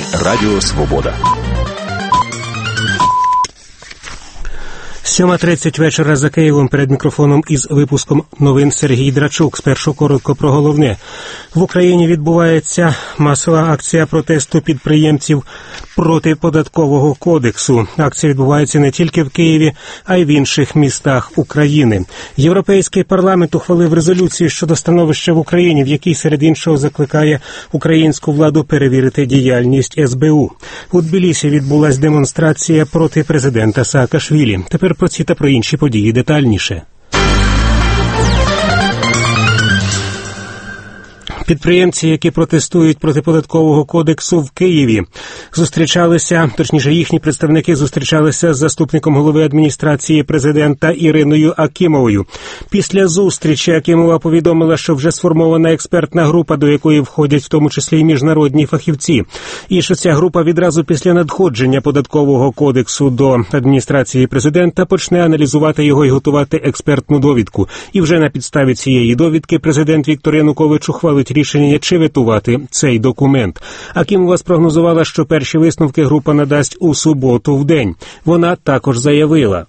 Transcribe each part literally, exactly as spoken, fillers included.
Радіо Свобода. сьома тридцять вечора за Києвом. Перед мікрофоном із випуском новин Сергій Драчук. Спершу коротко про головне. В Україні відбувається масова акція протесту підприємців проти податкового кодексу. Акція відбувається не тільки в Києві, а й в інших містах України. Європейський парламент ухвалив резолюцію щодо становища в Україні, в якій серед іншого закликає українську владу перевірити діяльність ес бе у. У Тбілісі відбулась демонстрація проти президента Саакашвілі. Тепер про ці та про інші події детальніше. Підприємці, які протестують проти податкового кодексу в Києві, зустрічалися, точніше їхні представники зустрічалися з заступником голови адміністрації президента Іриною Акімовою. Після зустрічі Акімова повідомила, що вже сформована експертна група, до якої входять в тому числі і міжнародні фахівці. І що ця група відразу після надходження податкового кодексу до адміністрації президента почне аналізувати його і готувати експертну довідку. І вже на підставі цієї довідки президент Віктор Янукович ухвалить рішення, чи ветувати цей документ. Акімова спрогнозувала, що перші висновки група надасть у суботу в день. Вона також заявила: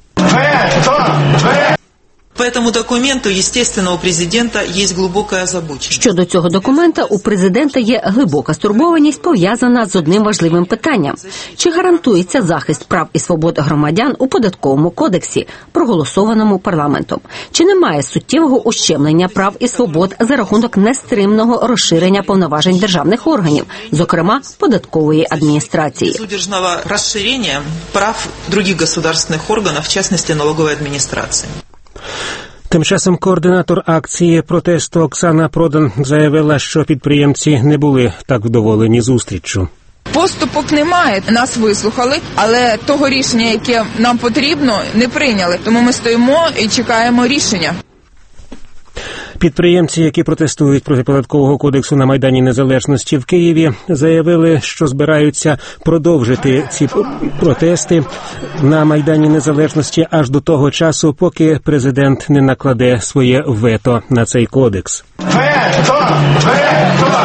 По этому документу, естественно, у президента є глибока озабоченість. Щодо цього документа, у президента є глибока стурбованість, пов'язана з одним важливим питанням. Чи гарантується захист прав і свобод громадян у податковому кодексі, проголосованому парламентом? Чи немає суттєвого ущемлення прав і свобод за рахунок нестримного розширення повноважень державних органів, зокрема податкової адміністрації? Судержного розширення прав других государственних органів, в частності налогової адміністрації. Тим часом координатор акції протесту Оксана Продан заявила, що підприємці не були так вдоволені зустріччю. Поступок немає, нас вислухали, але того рішення, яке нам потрібно, не прийняли. Тому ми стоїмо і чекаємо рішення. Підприємці, які протестують проти податкового кодексу на Майдані Незалежності в Києві, заявили, що збираються продовжити ці протести на Майдані Незалежності аж до того часу, поки президент не накладе своє вето на цей кодекс. Вето! Вето!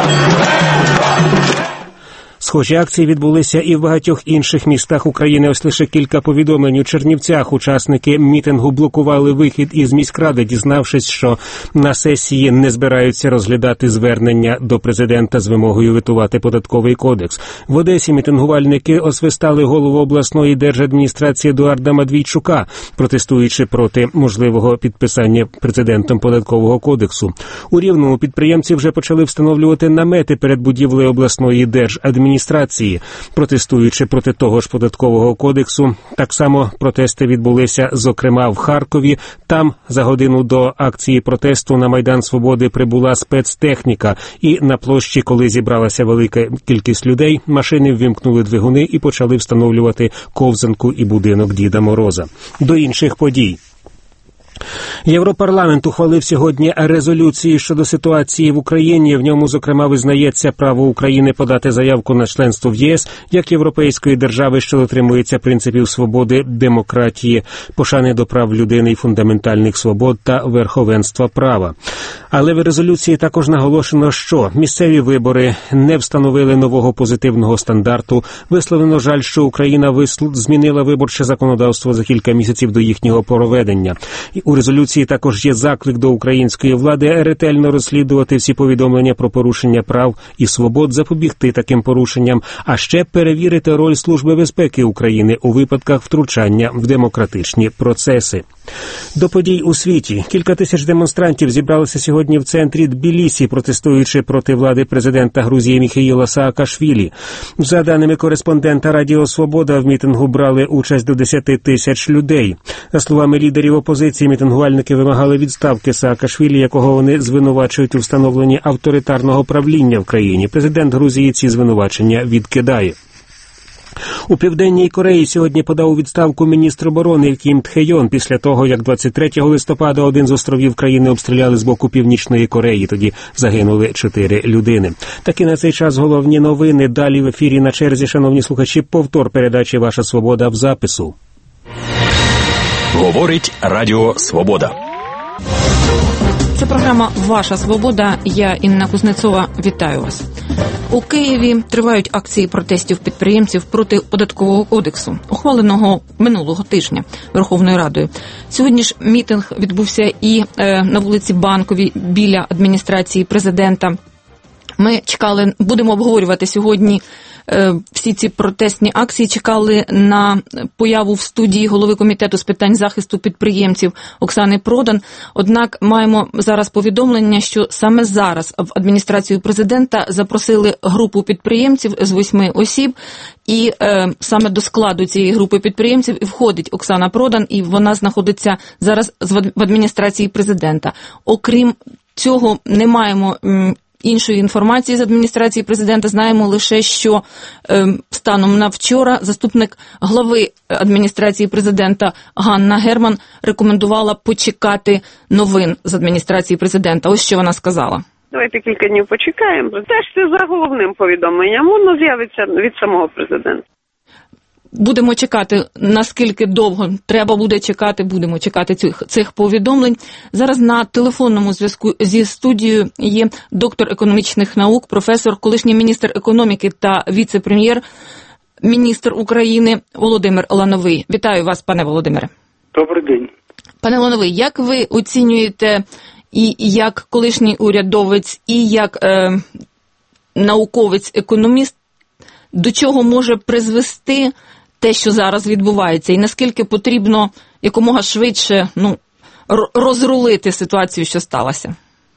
Схожі акції відбулися і в багатьох інших містах України. Ось лише кілька повідомлень. У Чернівцях учасники мітингу блокували вихід із міськради, дізнавшись, що на сесії не збираються розглядати звернення до президента з вимогою ветувати податковий кодекс. В Одесі мітингувальники освистали голову обласної держадміністрації Едуарда Матвійчука, протестуючи проти можливого підписання президентом податкового кодексу. У Рівному підприємці вже почали встановлювати намети перед будівлею обласної держадміністрації. адміністрації, протестуючи проти того ж податкового кодексу. Так само протести відбулися, зокрема, в Харкові. Там за годину до акції протесту на Майдан Свободи прибула спецтехніка. І на площі, коли зібралася велика кількість людей, машини ввімкнули двигуни і почали встановлювати ковзанку і будинок Діда Мороза. До інших подій. Європарламент ухвалив сьогодні резолюцію щодо ситуації в Україні. В ньому, зокрема, визнається право України подати заявку на членство в ЄС як європейської держави, що дотримується принципів свободи, демократії, пошани до прав людини і фундаментальних свобод та верховенства права. Але в резолюції також наголошено, що місцеві вибори не встановили нового позитивного стандарту. Висловлено жаль, що Україна висл... змінила виборче законодавство за кілька місяців до їхнього проведення. І у резолюції також є заклик до української влади ретельно розслідувати всі повідомлення про порушення прав і свобод, запобігти таким порушенням, а ще перевірити роль Служби безпеки України у випадках втручання в демократичні процеси. До подій у світі. Кілька тисяч демонстрантів зібралися сьогодні в центрі Тбілісі, протестуючи проти влади президента Грузії Міхеїла Саакашвілі. За даними кореспондента Радіо Свобода, в мітингу брали участь до десяти тисяч людей. За словами лідерів опозиції, мітингувальники вимагали відставки Саакашвілі, якого вони звинувачують у встановленні авторитарного правління в країні. Президент Грузії ці звинувачення відкидає. У Південній Кореї сьогодні подав у відставку міністр оборони Кім Тхе-йон після того, як двадцять третього листопада один з островів країни обстріляли з боку Північної Кореї. Тоді загинули чотири людини. Такі на цей час головні новини. Далі в ефірі на черзі, шановні слухачі, повтор передачі «Ваша свобода» в запису. Говорить Радіо Свобода. Це програма «Ваша свобода». Я, Інна Кузнецова, вітаю вас. У Києві тривають акції протестів підприємців проти податкового кодексу, ухваленого минулого тижня Верховною Радою. Сьогодні ж мітинг відбувся і е, на вулиці Банковій біля адміністрації президента. Ми чекали, будемо обговорювати сьогодні е, всі ці протестні акції, чекали на появу в студії голови комітету з питань захисту підприємців Оксани Продан. Однак маємо зараз повідомлення, що саме зараз в адміністрацію президента запросили групу підприємців з восьми осіб, і е, саме до складу цієї групи підприємців і входить Оксана Продан, і вона знаходиться зараз в адміністрації президента. Окрім цього, не маємо м, іншої інформації з адміністрації президента. Знаємо лише, що е, станом на вчора заступник глави адміністрації президента Ганна Герман рекомендувала почекати новин з адміністрації президента. Ось що вона сказала. Давайте кілька днів почекаємо. Теж за головним повідомленням. Воно з'явиться від самого президента. Будемо чекати, наскільки довго треба буде чекати, будемо чекати цих, цих повідомлень. Зараз на телефонному зв'язку зі студією є доктор економічних наук, професор, колишній міністр економіки та віце-прем'єр, міністр України Володимир Лановий. Вітаю вас, пане Володимире. Добрий день. Пане Лановий, як ви оцінюєте і як колишній урядовець, і як е, науковець-економіст, до чого може призвести те, що зараз відбувається, і наскільки потрібно якомога швидше ну, розрулити ситуацію, що сталося?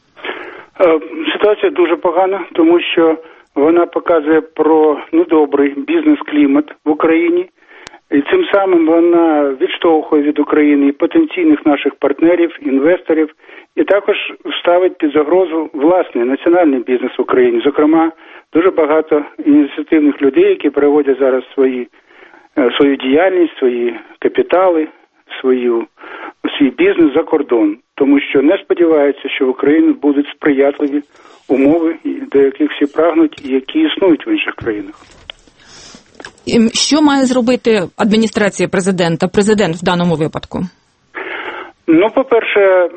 Ситуація дуже погана, тому що вона показує про недобрий бізнес-клімат в Україні, і цим самим вона відштовхує від України і потенційних наших партнерів, інвесторів, і також ставить під загрозу власний національний бізнес в Україні. Зокрема, дуже багато ініціативних людей, які переводять зараз свої свою діяльність, свої капітали, свою, свій бізнес за кордон. Тому що не сподіваються, що в Україні будуть сприятливі умови, до яких всі прагнуть і які існують в інших країнах. Що має зробити адміністрація президента, президент в даному випадку? Ну, по-перше,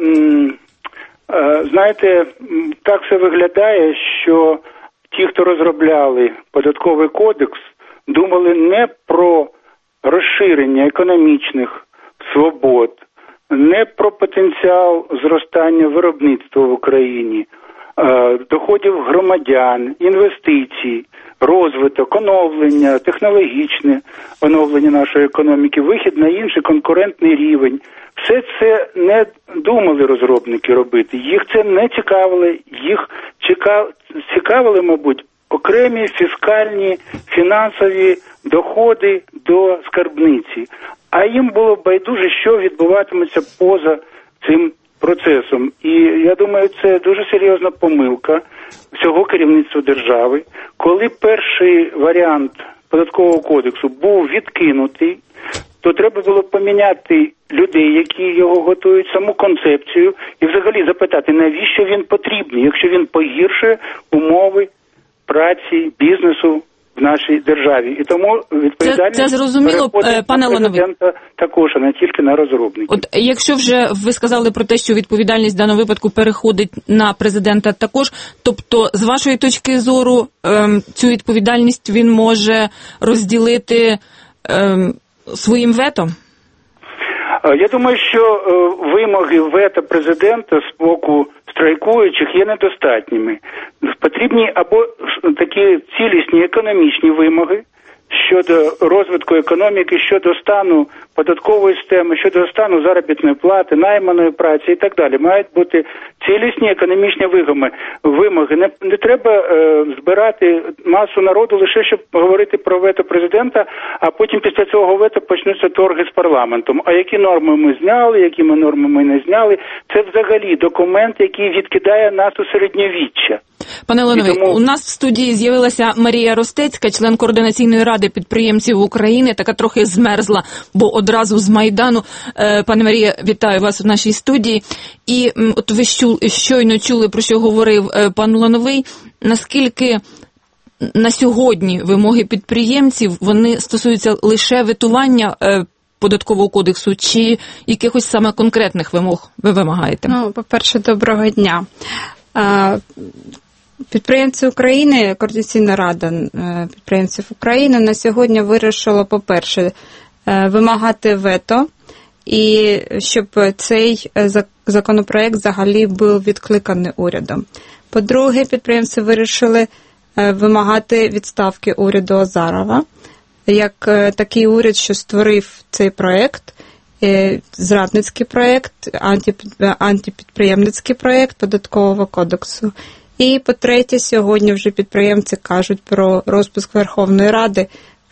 знаєте, так все виглядає, що ті, хто розробляли податковий кодекс, думали не про розширення економічних свобод, не про потенціал зростання виробництва в Україні, доходів громадян, інвестицій, розвиток, оновлення, технологічне оновлення нашої економіки, вихід на інший конкурентний рівень. Все це не думали розробники робити, їх це не цікавило, їх цікавили, мабуть, окремі фіскальні, фінансові доходи до скарбниці. А їм було байдуже, що відбуватиметься поза цим процесом. І я думаю, це дуже серйозна помилка всього керівництва держави. Коли перший варіант податкового кодексу був відкинутий, то треба було поміняти людей, які його готують, саму концепцію, і взагалі запитати, навіщо він потрібний, якщо він погіршує умови праці, бізнесу в нашій державі. І тому відповідальність це, це зрозуміло, пане Лановий, також, а не тільки на розробників. От якщо вже ви сказали про те, що відповідальність в даному випадку переходить на президента також, тобто з вашої точки зору ем, цю відповідальність він може розділити ем, своїм вето? Я думаю, що е, вимоги вето президента з боку страйкуючих є недостатніми. Потрібні або такі цілісні економічні вимоги щодо розвитку економіки, щодо стану податкової системи, щодо стану заробітної плати, найманої праці і так далі. Мають бути цілісні економічні вимоги. вимоги. Не, не треба е, збирати масу народу лише, щоб говорити про вето президента, а потім після цього вето почнуться торги з парламентом. А які норми ми зняли, які ми норми ми не зняли, це взагалі документ, який відкидає нас у середньовіччя. Пане Лановий, тому... у нас в студії з'явилася Марія Ростецька, член Координаційної ради підприємців України, така трохи змерзла, бо одразу з Майдану. Пане Марія, вітаю вас у нашій студії. І от ви щойно чули, про що говорив пан Лановий, наскільки на сьогодні вимоги підприємців, вони стосуються лише ветування податкового кодексу, чи якихось саме конкретних вимог ви вимагаєте? Ну, по-перше, доброго дня. Підприємці України, Координаційна рада підприємців України на сьогодні вирішила, по-перше, вимагати вето, і щоб цей законопроект взагалі був відкликаний урядом. По-друге, підприємці вирішили вимагати відставки уряду Азарова, як такий уряд, що створив цей проект, зрадницький проект, антипідприємницький проект податкового кодексу. І, по-третє, сьогодні вже підприємці кажуть про розпуск Верховної Ради,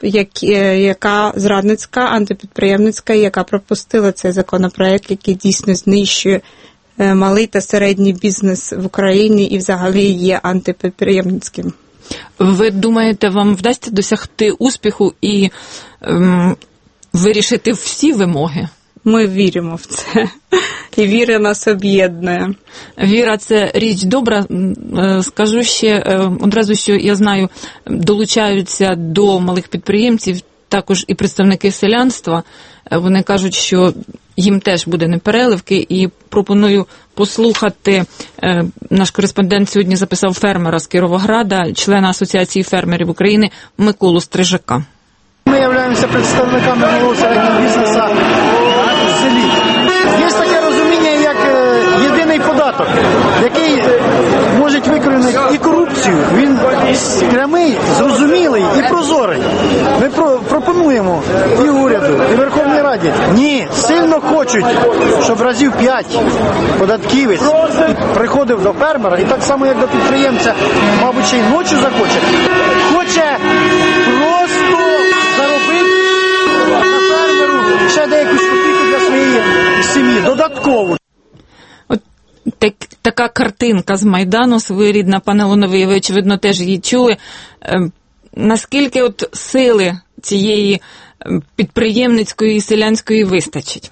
яка зрадницька, антипідприємницька, яка пропустила цей законопроект, який дійсно знищує малий та середній бізнес в Україні і взагалі є антипідприємницьким. Ви думаєте, вам вдасться досягти успіху і ем, вирішити всі вимоги? Ми віримо в це. І віра нас об'єднує. Віра – це річ добра. Скажу ще одразу, що я знаю, долучаються до малих підприємців також і представники селянства. Вони кажуть, що їм теж буде непереливки, і пропоную послухати. Наш кореспондент сьогодні записав фермера з Кіровограда, члена Асоціації фермерів України Миколу Стрижака. Ми являємося представниками малого середнього бізнесу в селі. Є таке розуміння, як єдиний податок, який може викорінити і корупцію. Він прямий, зрозумілий і прозорий. Ми про- пропонуємо і уряду, і Верховній Раді. Ні, сильно хочуть, щоб разів п'ять податківець приходив до фермера, і так само, як до підприємця, мабуть, ще й ночі захоче. Хоче просто заробити на фермеру ще деяку копійку для своєї сім'ї, додатково. От так, така картинка з Майдану своєрідна, пане Лановий, ви, очевидно, теж її чули. Е, наскільки от сили цієї підприємницької і селянської вистачить?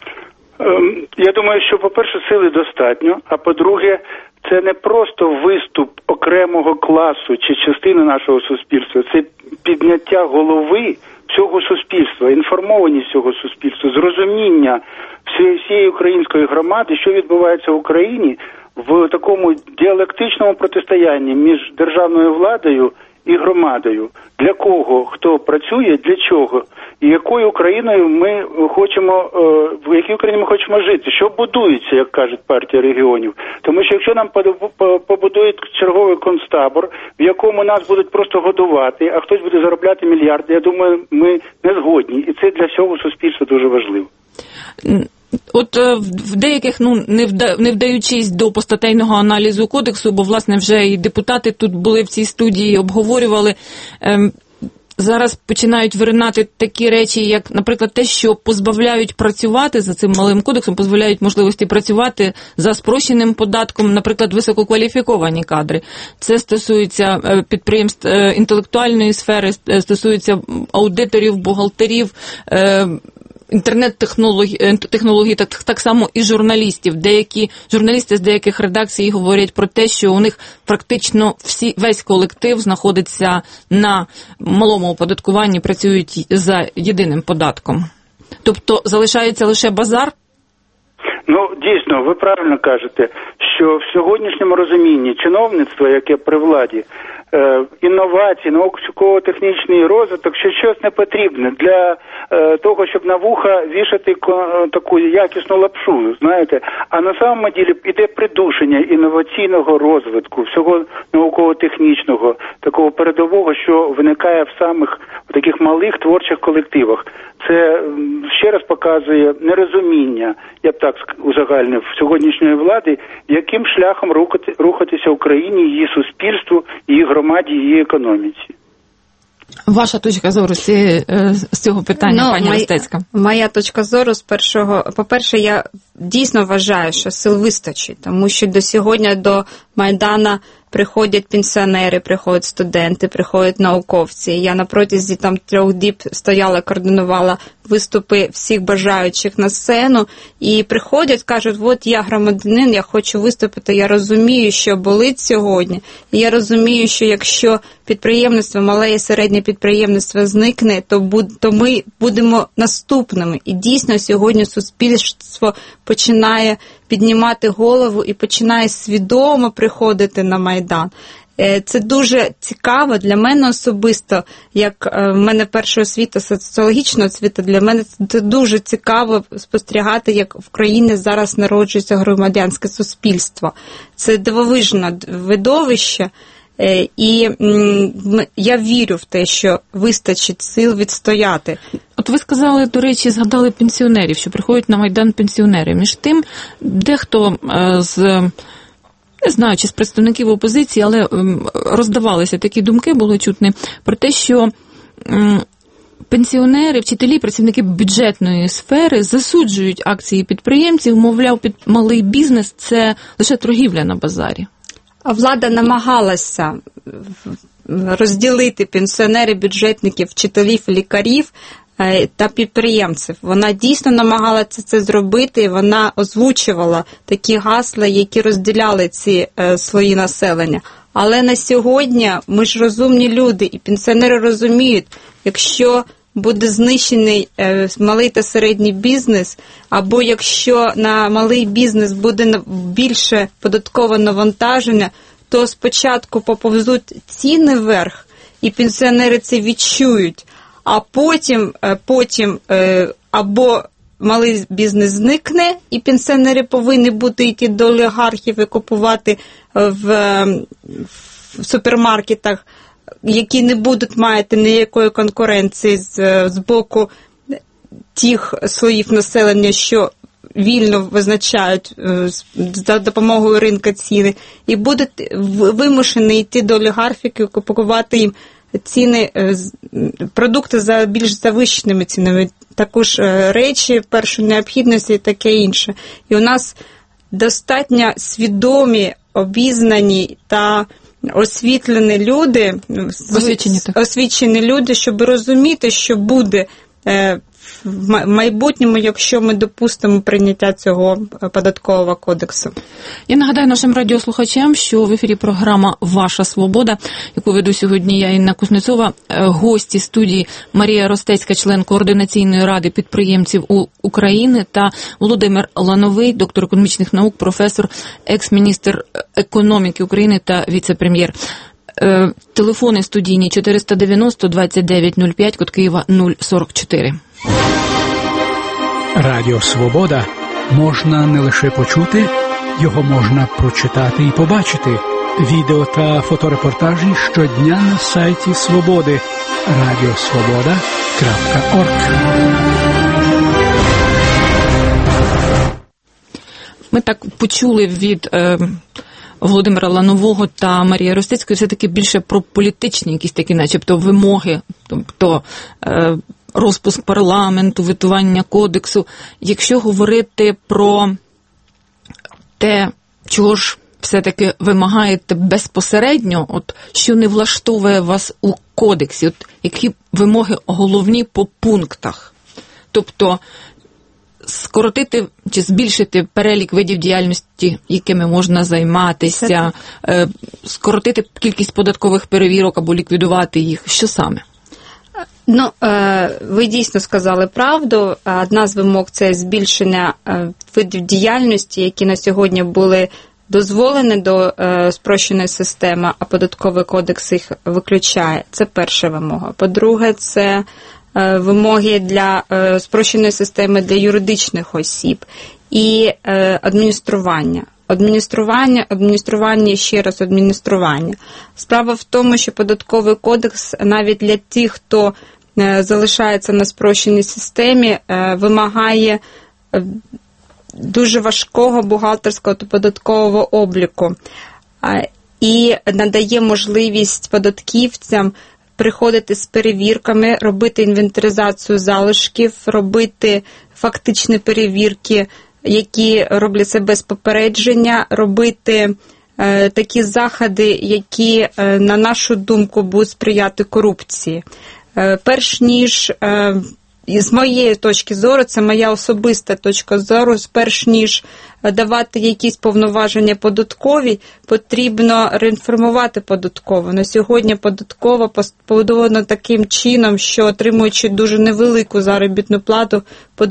Я думаю, що, по-перше, сили достатньо, а по-друге, це не просто виступ окремого класу чи частини нашого суспільства, це підняття голови всього суспільства, інформованість всього суспільства, зрозуміння всієї української громади, що відбувається в Україні в такому діалектичному протистоянні між державною владою і громадою. Для кого, хто працює, для чого, і якою Україною ми хочемо, в якій Україні ми хочемо жити, що будується, як кажуть партія регіонів. Тому що якщо нам побудують черговий концтабор, в якому нас будуть просто годувати, а хтось буде заробляти мільярди, я думаю, ми не згодні. І це для всього суспільства дуже важливо. От в деяких, ну, не, вда, не вдаючись до постатейного аналізу кодексу, бо, власне, вже і депутати тут були в цій студії, обговорювали, ем, зараз починають виринати такі речі, як, наприклад, те, що позбавляють працювати за цим малим кодексом, позбавляють можливості працювати за спрощеним податком, наприклад, висококваліфіковані кадри. Це стосується підприємств інтелектуальної сфери, стосується аудиторів, бухгалтерів, інтернет-технологій, технологій, так, так само і журналістів. Деякі журналісти з деяких редакцій говорять про те, що у них практично всі, весь колектив знаходиться на малому оподаткуванні, працюють за єдиним податком. Тобто залишається лише базар? Ну, дійсно, ви правильно кажете, що в сьогоднішньому розумінні чиновництва, яке при владі, е, інновації, науково-технічний розвиток, що щось не потрібне для е, того, щоб на вуха вішати ко, таку якісну лапшу, знаєте. А на самому ділі йде придушення інноваційного розвитку, всього науково-технічного, такого передового, що виникає в самих в таких малих творчих колективах. Це ще раз показує нерозуміння, я б так узагальнив, сьогоднішньої влади, яким шляхом рухати, рухатися Україні, її суспільству, її громаді, її економіці. Ваша точка зору з цього питання, ну, пані Ростецька? Моя точка зору з першого, по-перше, я дійсно вважаю, що сил вистачить, тому що до сьогодні до Майдана приходять пенсіонери, приходять студенти, приходять науковці. Я на протязі там трьох діб стояла, координувала виступи всіх бажаючих на сцену, і приходять, кажуть, от я громадянин, я хочу виступити, я розумію, що болить сьогодні, і я розумію, що якщо підприємництво, мале і середнє підприємництво зникне, то, буд, то ми будемо наступними. І дійсно сьогодні суспільство починає піднімати голову і починає свідомо приходити на Майдан. Це дуже цікаво для мене особисто, як в мене перша освіта, соціологічна освіта, для мене це дуже цікаво спостерігати, як в країні зараз народжується громадянське суспільство. Це дивовижне видовище, і я вірю в те, що вистачить сил відстояти. От ви сказали, до речі, згадали пенсіонерів, що приходять на Майдан пенсіонери. Між тим, дехто з... не знаю, чи з представників опозиції, але роздавалися такі думки, було чутні, про те, що пенсіонери, вчителі, працівники бюджетної сфери засуджують акції підприємців, мовляв, під малий бізнес – це лише торгівля на базарі. А влада намагалася розділити пенсіонерів, бюджетників, вчителів, лікарів та підприємців. Вона дійсно намагалася це зробити, вона озвучувала такі гасла, які розділяли ці е, слої населення. Але на сьогодні ми ж розумні люди, і пенсіонери розуміють, якщо буде знищений е, малий та середній бізнес, або якщо на малий бізнес буде більше податкове навантаження, то спочатку поповзуть ціни вверх, і пенсіонери це відчують. А потім, потім або малий бізнес зникне, і пенсіонери повинні бути йти до олігархів і купувати в, в супермаркетах, які не будуть мати ніякої конкуренції з, з боку тих слоїв населення, що вільно визначають за допомогою ринку ціни, і будуть вимушені йти до олігархів і купувати їм ціни, продукти за більш завищеними цінами, також речі першої необхідності і таке інше. І у нас достатньо свідомі, обізнані та освітлені люди, освічені, освічені люди, щоб розуміти, що буде в майбутньому, якщо ми допустимо прийняття цього податкового кодексу. Я нагадаю нашим радіослухачам, що в ефірі програма «Ваша свобода», яку веду сьогодні я, Інна Кузнецова, гості студії Марія Ростецька, член Координаційної ради підприємців України, та Володимир Лановий, доктор економічних наук, професор, екс-міністр економіки України та віце-прем'єр. Телефони студійні чотириста дев'яносто двадцять дев'ять нуль п'ять, код Києва нуль сорок чотири. Радіо «Свобода» можна не лише почути, його можна прочитати і побачити. Відео та фоторепортажі щодня на сайті «Свободи» радіосвобода крапка орг. Ми так почули від е, Володимира Ланового та Марії Ростецької все-таки більше про політичні якісь такі, начебто, вимоги, тобто е, розпуск парламенту, ветування кодексу. Якщо говорити про те, чого ж все-таки вимагаєте безпосередньо, от що не влаштовує вас у кодексі, от які вимоги головні по пунктах? Тобто скоротити чи збільшити перелік видів діяльності, якими можна займатися, Це... скоротити кількість податкових перевірок або ліквідувати їх. Що саме? Ну, ви дійсно сказали правду. Одна з вимог – це збільшення видів діяльності, які на сьогодні були дозволені до спрощеної системи, а податковий кодекс їх виключає. Це перша вимога. По-друге, це вимоги для спрощеної системи для юридичних осіб і адміністрування. Адміністрування, адміністрування, ще раз адміністрування. Справа в тому, що податковий кодекс навіть для тих, хто залишається на спрощеній системі, вимагає дуже важкого бухгалтерського та податкового обліку і надає можливість податківцям приходити з перевірками, робити інвентаризацію залишків, робити фактичні перевірки, які робляться без попередження, робити е, такі заходи, які, е, на нашу думку, будуть сприяти корупції. Е, перш ніж, е, з моєї точки зору, це моя особиста точка зору, перш ніж давати якісь повноваження податкові, потрібно реінформувати податкову. На сьогодні податкова побудована таким чином, що, отримуючи дуже невелику заробітну плату,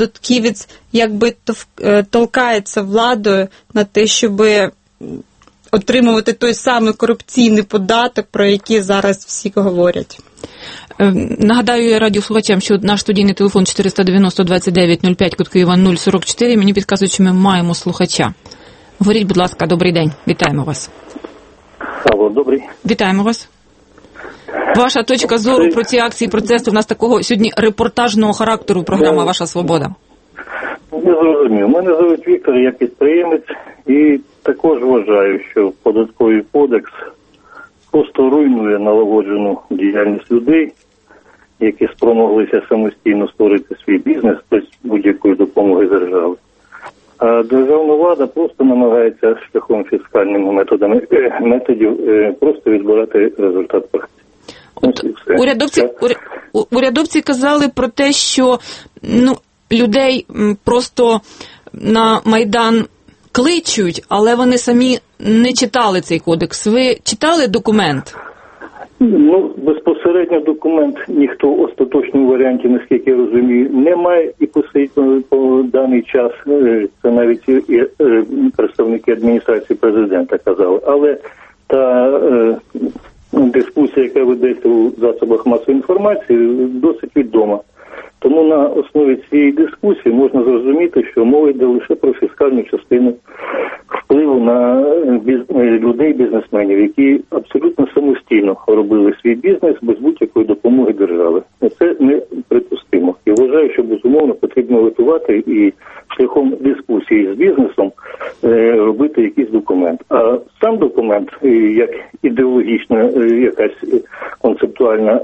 податківець якби толкається владою на те, щоб отримувати той самий корупційний податок, про який зараз всі говорять. Нагадаю радіослухачам, що наш студійний телефон чотириста дев'яносто двадцять дев'ять нуль п'ять, код Києва нуль сорок чотири. Мені підказують, що ми маємо слухача. Говоріть, будь ласка, добрий день. Вітаємо вас. Алло, добрий. Вітаємо вас. Ваша точка зору про ці акції протесту. У нас такого сьогодні репортажного характеру програма «Ваша свобода». Я зрозумів. Мене звуть Віктор, я підприємець і також вважаю, що податковий кодекс просто руйнує налагоджену діяльність людей, які спромоглися самостійно створити свій бізнес без будь-якої допомоги держави. А державна влада просто намагається шляхом фіскальними методами методів просто відбирати результат праці. От урядовці, урядовці казали про те, що ну, людей просто на Майдан кличуть, але вони самі не читали цей кодекс. Ви читали документ? Ну, безпосередньо документ ніхто в остаточному варіанті, наскільки я розумію, немає і по, по даний час, це навіть і представники адміністрації президента казали, але та е, дискусія, яка ведеться у засобах масової інформації, досить відома. Тому на основі цієї дискусії можна зрозуміти, що мова йде лише про фіскальну частину впливу на людей, бізнесменів, які абсолютно самостійно робили свій бізнес без будь-якої допомоги держави. Це неприпустимо. І вважаю, що безумовно потрібно готувати і шляхом дискусії з бізнесом робити якийсь документ. А сам документ, як ідеологічна якась концептуальна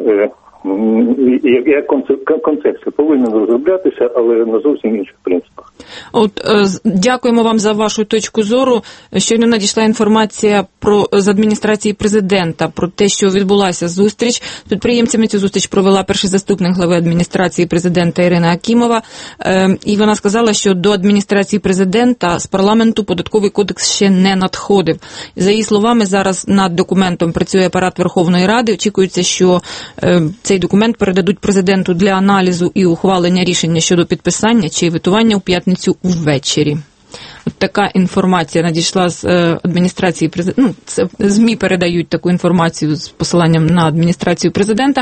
як концепція повинна розроблятися, але на зовсім інших принципах. От дякуємо вам за вашу точку зору. Щойно надійшла інформація про з адміністрації президента про те, що відбулася зустріч з підприємцями. Цю зустріч провела перший заступник глави адміністрації президента Ірина Акімова. І вона сказала, що до адміністрації президента з парламенту податковий кодекс ще не надходив. За її словами, зараз над документом працює апарат Верховної Ради. Очікується, що цей документ передадуть президенту для аналізу і ухвалення рішення щодо підписання чи ветування у п'ятницю ввечері. От така інформація надійшла з адміністрації президента. Ну, це ЗМІ передають таку інформацію з посиланням на адміністрацію президента.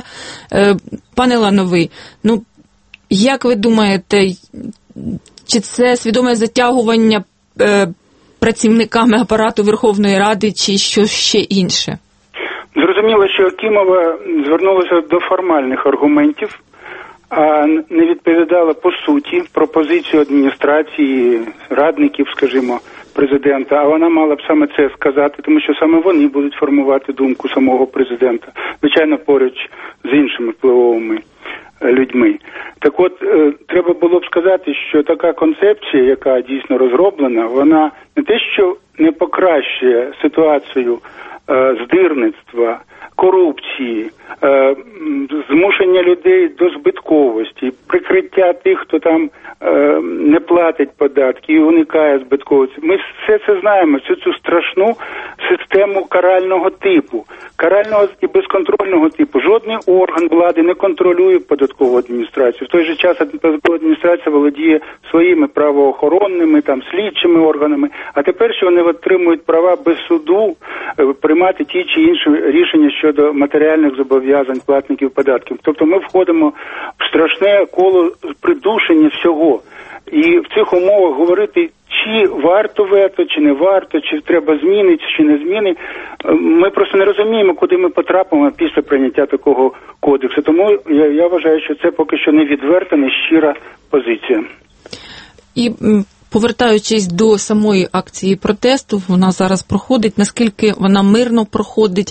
Пане Лановий, ну, як ви думаєте, чи це свідоме затягування працівниками апарату Верховної Ради, чи щось ще інше? Зрозуміло, що Акімова звернулася до формальних аргументів, а не відповідала по суті пропозицію адміністрації, радників, скажімо, президента. А вона мала б саме це сказати, тому що саме вони будуть формувати думку самого президента, звичайно, поруч з іншими впливовими людьми. Так от, треба було б сказати, що така концепція, яка дійсно розроблена, вона не те, що не покращує ситуацію здирництва, корупції, змушення людей до збитковості, прикриття тих, хто там не платить податки і уникає збитковості. Ми все це знаємо, всю цю страшну систему карального типу, карального і безконтрольного типу. Жодний орган влади не контролює податкову адміністрацію. В той же час податкова адміністрація володіє своїми правоохоронними, там, слідчими органами, а тепер, що вони отримують права без суду приймати ті чи інші рішення щодо матеріальних зобов'язань платників податків. Тобто ми входимо в страшне коло придушення всього. І в цих умовах говорити, чи варто вето, чи не варто, чи треба зміни, чи не зміни, ми просто не розуміємо, куди ми потрапимо після прийняття такого кодексу. Тому я, я вважаю, що це поки що не відверта, не щира позиція. І повертаючись до самої акції протесту, вона зараз проходить, наскільки вона мирно проходить,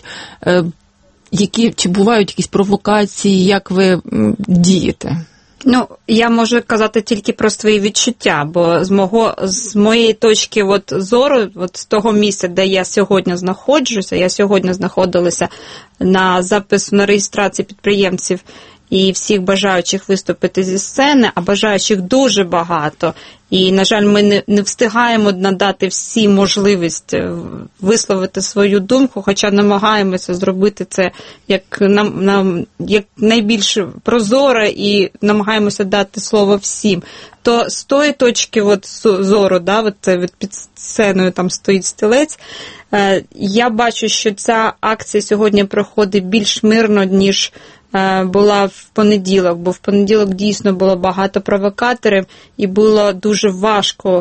які, чи бувають якісь провокації, як ви дієте? Ну, я можу казати тільки про свої відчуття, бо з мого з моєї точки от зору, от з того місця, де я сьогодні знаходжуся, я сьогодні знаходилася на запису на реєстрації підприємців і всіх бажаючих виступити зі сцени, а бажаючих дуже багато. І, на жаль, ми не, не встигаємо надати всі можливість висловити свою думку, хоча намагаємося зробити це як, нам, нам, як найбільш прозоро і намагаємося дати слово всім. То з тої точки от, зору, да, от, від під сценою там стоїть стілець, е, я бачу, що ця акція сьогодні проходить більш мирно, ніж була в понеділок, бо в понеділок дійсно було багато провокаторів і було дуже важко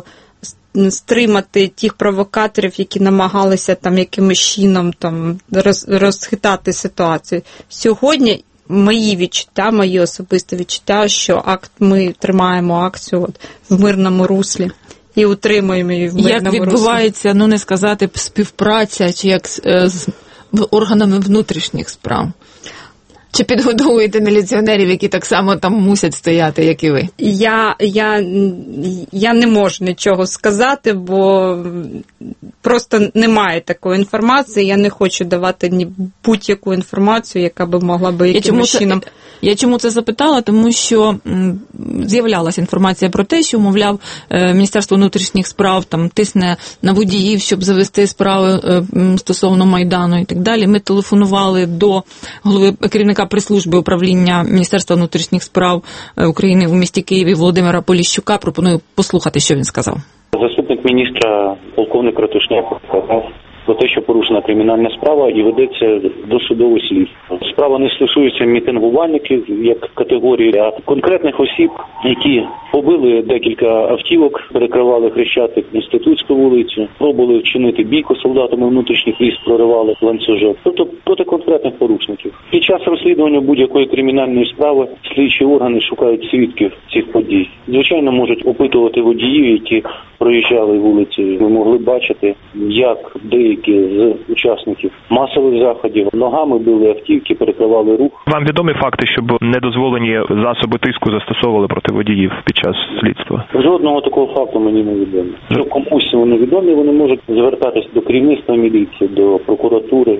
стримати тих провокаторів, які намагалися там якимось чином там роз, розхитати ситуацію. Сьогодні мої відчуття, мої особисті відчуття, що акт ми тримаємо акцію от, в мирному руслі. І утримуємо її в мирному руслі. Як відбувається, ну не сказати, співпраця, чи як з, з органами внутрішніх справ? Чи підгодовуєте міліціонерів, які так само там мусять стояти, як і ви? Я, я, я не можу нічого сказати, бо просто немає такої інформації. Я не хочу давати ні будь-яку інформацію, яка би могла би якимось чином... Це, я чому це запитала? Тому що м, з'являлася інформація про те, що, мовляв, Міністерство внутрішніх справ там тисне на водіїв, щоб завести справи е, стосовно Майдану і так далі. Ми телефонували до голови керівника прес-служби управління Міністерства внутрішніх справ України у місті Києві Володимира Поліщука. Пропоную послухати, що він сказав. Заступник міністра, полковник Ратушняк, сказав про те, що порушена кримінальна справа і ведеться досудове слідство. Справа не стосується мітингувальників як категорії, а конкретних осіб, які побили декілька автівок, перекривали Хрещатик, Інститутську вулицю, пробували вчинити бійку з солдатами внутрішніх військ, проривали ланцюжок. Тобто проти конкретних порушників. Під час розслідування будь-якої кримінальної справи слідчі органи шукають свідків цих подій. Звичайно, можуть опитувати водіїв, які проїжджали вулиці. Ми могли бачити, як деякі з учасників масових заходів ногами били автівки, перекривали рух. Вам відомі факти, щоб недозволені засоби тиску застосовували проти водіїв під час слідства? Жодного такого факту мені не відомо. Якщо комусь вони відомі, вони можуть звертатись до керівництва міліції, до прокуратури.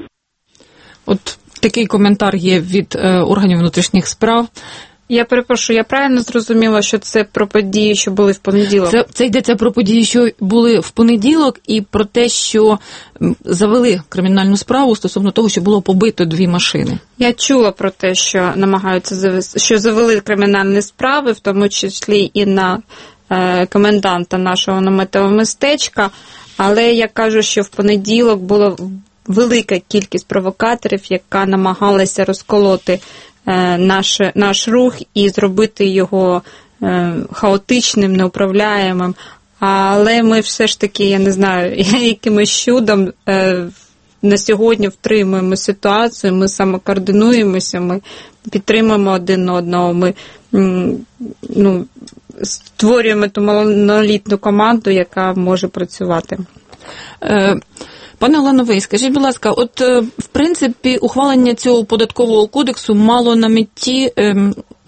От такий коментар є від е, органів внутрішніх справ. Я перепрошую, я правильно зрозуміла, що це про події, що були в понеділок? Це, це йдеться про події, що були в понеділок, і про те, що завели кримінальну справу стосовно того, що було побито дві машини. Я чула про те, що намагаються завести, що завели кримінальні справи, в тому числі і на е, коменданта нашого наметового містечка, але я кажу, що в понеділок була велика кількість провокаторів, яка намагалася розколоти Наш, наш рух і зробити його е, хаотичним, неуправляємим. Але ми все ж таки, я не знаю, якимось чудом е, на сьогодні втримуємо ситуацію, ми самокоординуємося, ми підтримуємо один одного, ми м, ну, створюємо ту монолітну команду, яка може працювати. Е... Пане Олановий, скажіть, будь ласка, от, в принципі, ухвалення цього податкового кодексу мало на меті е,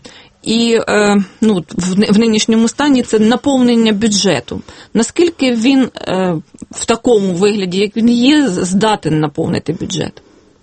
і е, ну, в, в нинішньому стані це наповнення бюджету. Наскільки він е, в такому вигляді, як він є, здатен наповнити бюджет?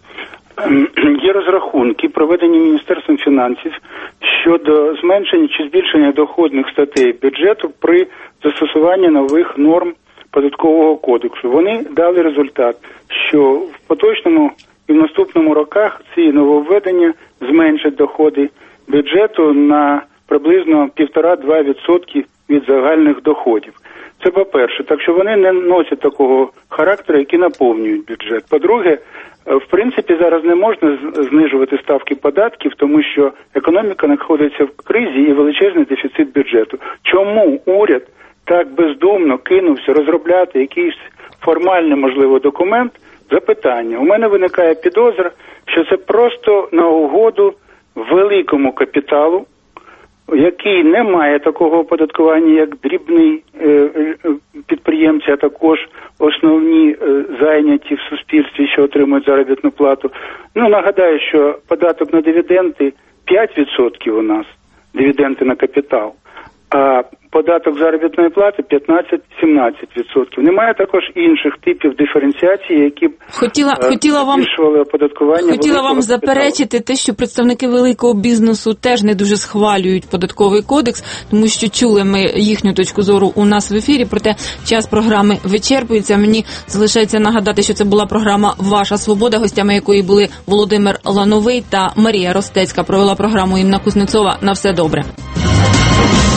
Є розрахунки, проведені Міністерством фінансів щодо зменшення чи збільшення доходних статей бюджету при застосуванні нових норм податкового кодексу. Вони дали результат, що в поточному і в наступному роках ці нововведення зменшать доходи бюджету на приблизно півтора-два відсотки від загальних доходів. Це по-перше. Так що вони не носять такого характеру, який наповнюють бюджет. По-друге, в принципі, зараз не можна знижувати ставки податків, тому що економіка знаходиться в кризі і величезний дефіцит бюджету. Чому уряд так бездумно кинувся розробляти якийсь формальний, можливо, документ? Запитання. У мене виникає підозра, що це просто на угоду великому капіталу, який не має такого оподаткування, як дрібний е, е, підприємці, а також основні е, зайняті в суспільстві, що отримують заробітну плату. Ну, нагадаю, що податок на дивіденди п'ять відсотків у нас, дивіденди на капітал. а податок заробітної плати п'ятнадцять-сімнадцять відсотків. Немає також інших типів диференціації, які б хотіла, хотіла вам, оподаткування. Хотіла вам заперечити те, що представники великого бізнесу теж не дуже схвалюють податковий кодекс, тому що чули ми їхню точку зору у нас в ефірі, проте час програми вичерпується. Мені залишається нагадати, що це була програма «Ваша свобода», гостями якої були Володимир Лановий та Марія Ростецька. Провела програму Інна Кузнецова. На все добре.